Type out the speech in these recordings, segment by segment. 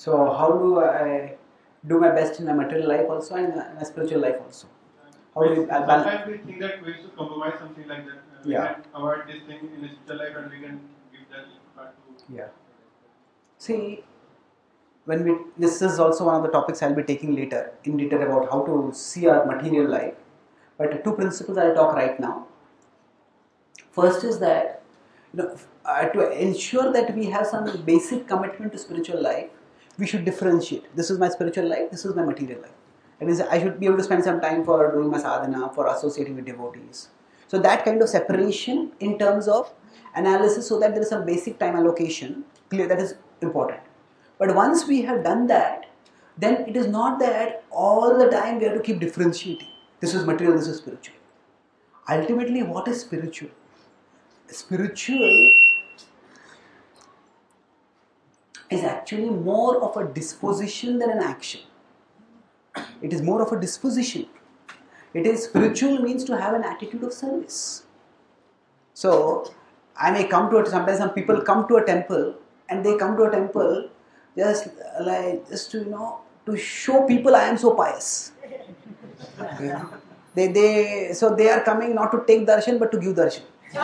So how do I do my best in my material life also and in my spiritual life also? How do we balance? Sometimes we think that we should compromise something like that. We Yeah. can avoid this thing in the spiritual life and we can give that part to. Yeah. See, this is also one of the topics I'll be taking later in detail about how to see our material life. But two principles I'll talk right now. First is that to ensure that we have some basic commitment to spiritual life, we should differentiate. This is my spiritual life. This is my material life. That means I should be able to spend some time for doing my sadhana, for associating with devotees. So that kind of separation in terms of analysis, so that there is some basic time allocation clear, that is important. But once we have done that, then it is not that all the time we have to keep differentiating. This is material, this is spiritual. Ultimately, what is spiritual? Spiritual is actually more of a disposition than an action. It is more of a disposition. It is spiritual means to have an attitude of service. So I may come to it. Sometimes some people come to a temple and they come to a temple just to to show people I am so pious. They are coming not to take darshan but to give darshan.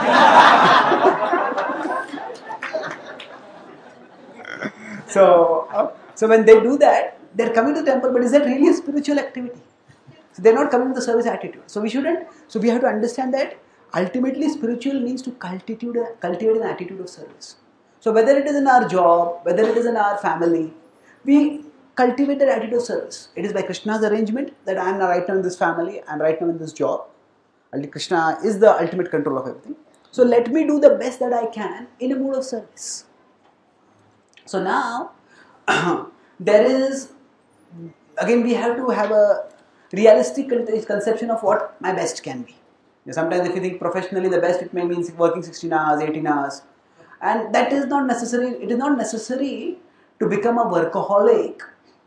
So when they do that, they're coming to the temple, but is that really a spiritual activity? So they're not coming with the service attitude. So we shouldn't. So we have to understand that ultimately spiritual means to cultivate an attitude of service. So whether it is in our job, whether it is in our family, we cultivate that attitude of service. It is by Krishna's arrangement that I am right now in this family, I am right now in this job. Krishna is the ultimate control of everything. So let me do the best that I can in a mood of service. So now, there is, again we have to have a realistic conception of what my best can be. Sometimes if you think professionally the best, it may mean working 16 hours, 18 hours. And that is not necessary. It is not necessary to become a workaholic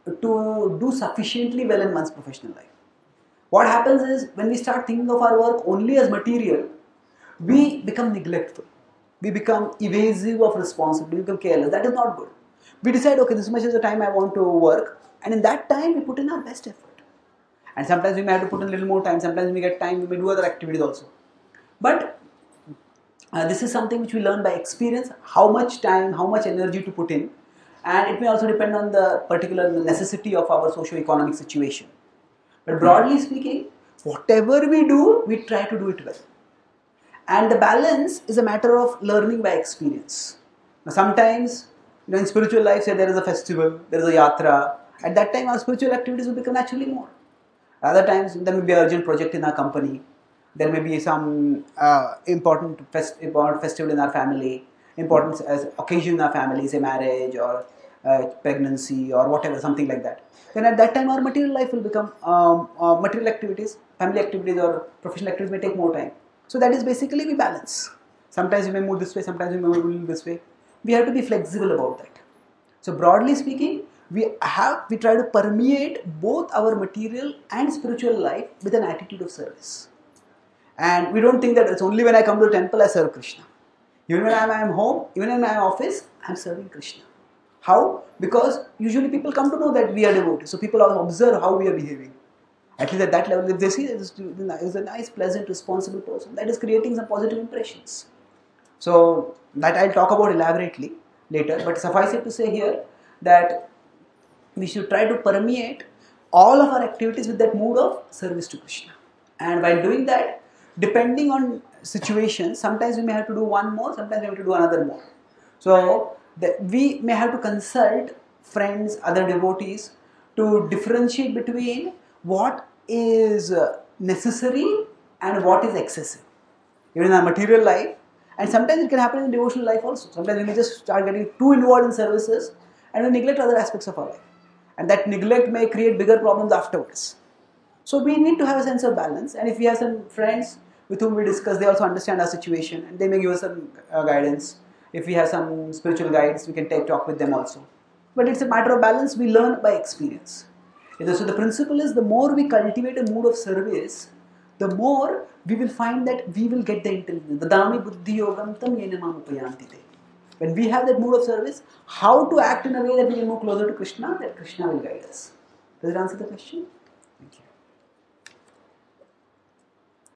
to do sufficiently well in one's professional life. What happens is when we start thinking of our work only as material, we become neglectful. We become evasive of responsibility, we become careless. That is not good. We decide, okay, this much is the time I want to work, and in that time we put in our best effort. And sometimes we may have to put in a little more time, sometimes we get time, we may do other activities also. But this is something which we learn by experience, how much time, how much energy to put in, and it may also depend on the particular necessity of our socio-economic situation. But broadly speaking, whatever we do, we try to do it well. And the balance is a matter of learning by experience. Now sometimes, in spiritual life, say there is a festival, there is a yatra. At that time, our spiritual activities will become naturally more. Other times, there may be an urgent project in our company. There may be some important festival in our family, important occasion in our family, say marriage or pregnancy or whatever, something like that. Then at that time, our material life will become material activities, family activities or professional activities may take more time. So that is basically we balance. Sometimes we may move this way, sometimes we may move this way. We have to be flexible about that. So broadly speaking, we try to permeate both our material and spiritual life with an attitude of service. And we don't think that it's only when I come to the temple I serve Krishna. Even when I am home, even in my office, I am serving Krishna. How? Because usually people come to know that we are devotees. So people observe how we are behaving. At least at that level, if they see that is a nice, pleasant, responsible person, that is creating some positive impressions. So that I'll talk about elaborately later. But suffice it to say here that we should try to permeate all of our activities with that mood of service to Krishna. And while doing that, depending on situations, sometimes we may have to do one more, sometimes we have to do another more. So we may have to consult friends, other devotees to differentiate between what is necessary and what is excessive. Even in our material life, and sometimes it can happen in devotional life also. Sometimes we may just start getting too involved in services and we neglect other aspects of our life. And that neglect may create bigger problems afterwards. So we need to have a sense of balance, and if we have some friends with whom we discuss, they also understand our situation and they may give us some guidance. If we have some spiritual guides, we can talk with them also. But it's a matter of balance, we learn by experience. So the principle is, the more we cultivate a mood of service, the more we will find that we will get the intelligence. Dadami buddhi yogam tam yena mam upayanti te. When we have that mood of service, how to act in a way that we will move closer to Krishna, that Krishna will guide us. Does it answer the question? Thank you.